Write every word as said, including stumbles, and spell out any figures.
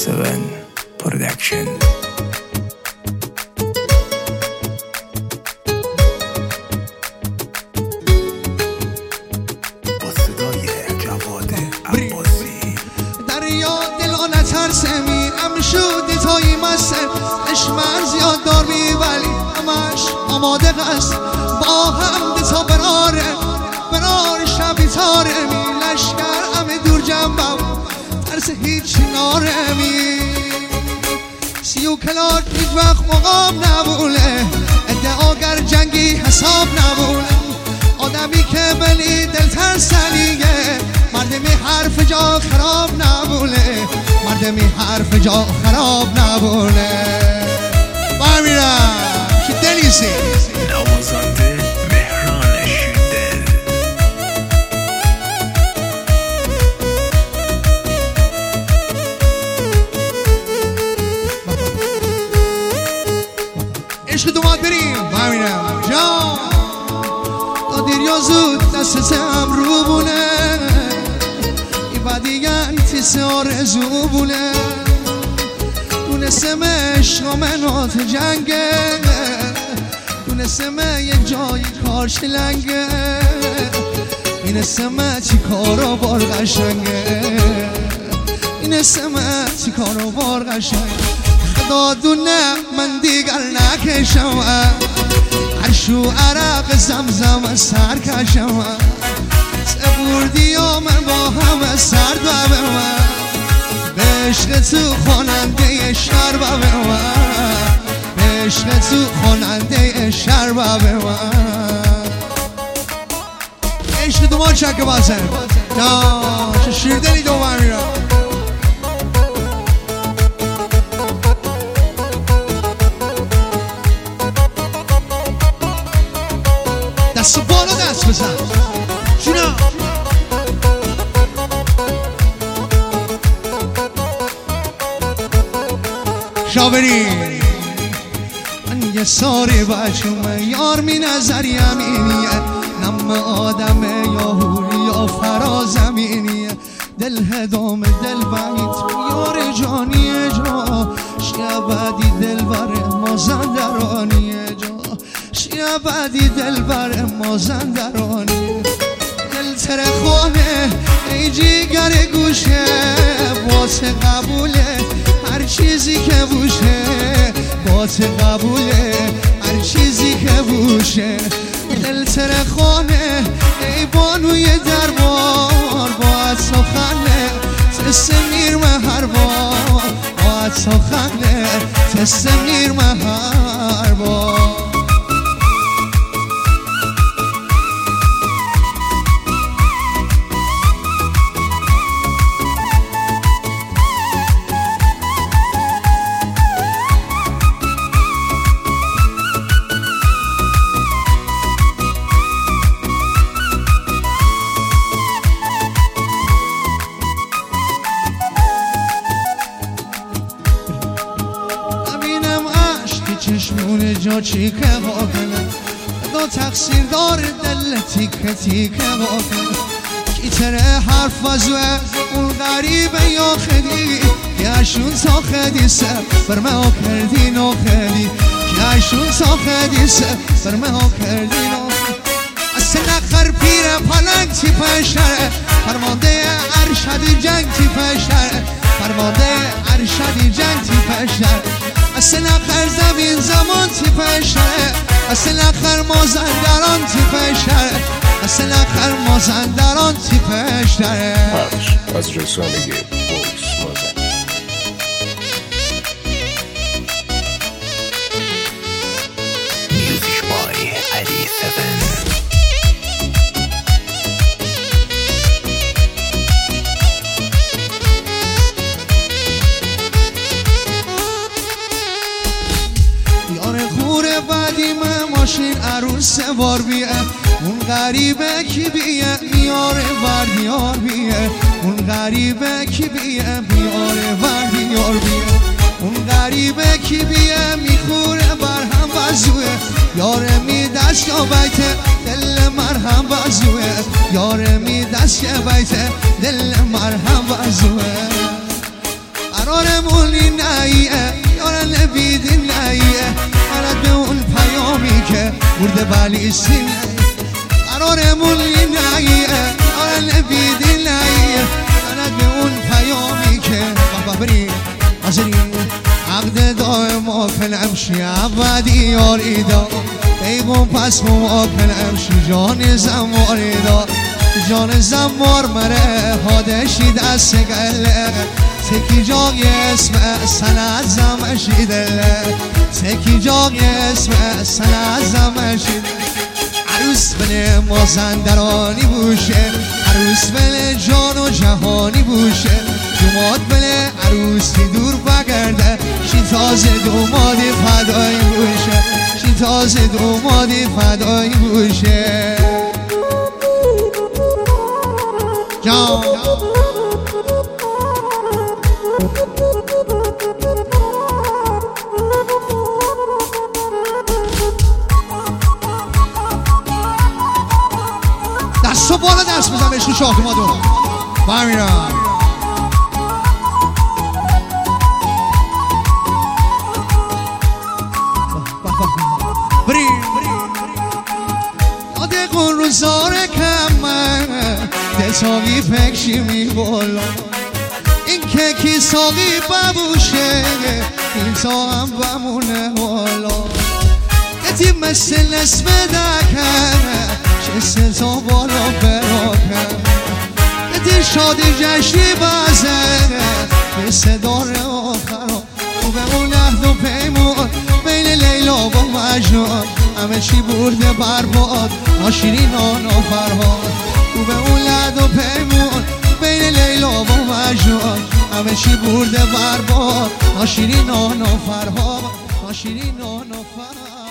هفت پرودکشن. با صدای جواد عباسی. دریا دلا نترسه میرم شودی تایی مسته اشمر زیاد دار بی ولی همش آماده قصد با هم تا براره برار شبی تاره می لشکر همه دور جنبم ترس هیچ ناره می سی و کلاک هیچ وقت مقام نبوله ادعاگر جنگی حساب نبوله آدمی که بلی دل ترسنیه مردمی حرف جا خراب نبوله مردمی حرف جا خراب نبوله برمیرم که دلیسی نوازنده مهران شیردل. عشق دومات بریم برمیرم جان تا دیر یا زود دستتم رو بونه ای بدیگه انتیس آرزو بونه دونستم عشق منات جنگه دونستم یک جایی کار شلنگه اینستم چی کارا بار قشنگه اینستم چی کارا بار قشنگه خدا دونه من دیگر نکشم عرشو عرق زمزم سر کشم سبوردی و من با همه سر دو به من به عشق تو خواننده شر با به من به عشق تو خواننده شر با به من عشق دو ما چکه بازه نه چه شیردلی دو برمیرم دست بالا دست بزن جونا شاوری من یه ساری بچم یار می نظر یمینیه نم آدم یا هوری یا فرازمینیه دل هدام دل بایت یار جانیه جا شیعه بدی دل بر مازندرانیه جا شیعه بدی دل بر مازندرانیه دل ترخونه ای جیگر گوشه واسه قبوله هر چیزی که بوشه واسه قبوله هر چیزی که بوشه دل ترخونه ای بانوی دربار باید سخنه تست میرمه هر بار باید سخنه تست میرمه هر بار چشمون جا چیکه واکنه دو تقصیر دار دل تیکه تیکه واکنه کی تره حرف وزوه اون غریبه یا خدی کیشون تا خدی سر برمه ها کردی نو خدی کیشون تا خدی سر برمه ها کردی نو اصل نخر پیر پلنگ تی پشتره فرمانده ارشدی جنگ تی پشتره فرمانده ارشدی جنگ تی پشتره اصل آخر زمین زمان تی پشتره اصل آخر مازندران تی پشتره اصل آخر مازندران تی پشتره پخش از رسانه بوکس مازن. میوزیک بای علی هفت. ماشین عروس سوار بیه اون غریبه کی بیه میاره وردیار بیه اون غریبه کی بیه میاره وردیار بیه اون غریبه کی بیه میخوره برهم وزوه یاره می دست یا بیته دل مرهم وزوه یاره می دست یا بیته دل مرهم وزوه قرارمون برده بلی سینه قرارمون ایناییه آره نبیدی لاییه منت به اون پیامی که بابا بریم حاضری عقد دائما کلم شی عبدی یاری دا بیگم پس ما کلم شی جان زماری دا جان زمار مره حادشی دست گله سکی جاگی اسم سنت زمشی دله سکی جاگی اسم سنت زمشی دله عروس بله مازندرانی بوشه عروس بله جان و جهانی بوشه دوماد بله عروسی دور بگرده شی تازه دومادی فدایی بوشه شی تازه دومادی فدایی بوشه جان دستو بالا دست بزن بهش تو شاخ ما دو برمیرم بریم یاده کن روزار کمه دلتاقی فکشی می بالا این که کی ساقی ببوشه این تا هم بمونه حالا یتی مثل نسم دکن چه تا بالا براکن یتی شادی جشنی بزنه به صدار آخرا و به اون عهد و پیمون بین لیلا و مجنون همه چی برده برباد ناشیرین آن و فرهاد و به اون عهد و پیمون بین لیلا و مجنون همه چی برده برباد ناشیرین آن و فرهاد ناشیرین آن و فرهاد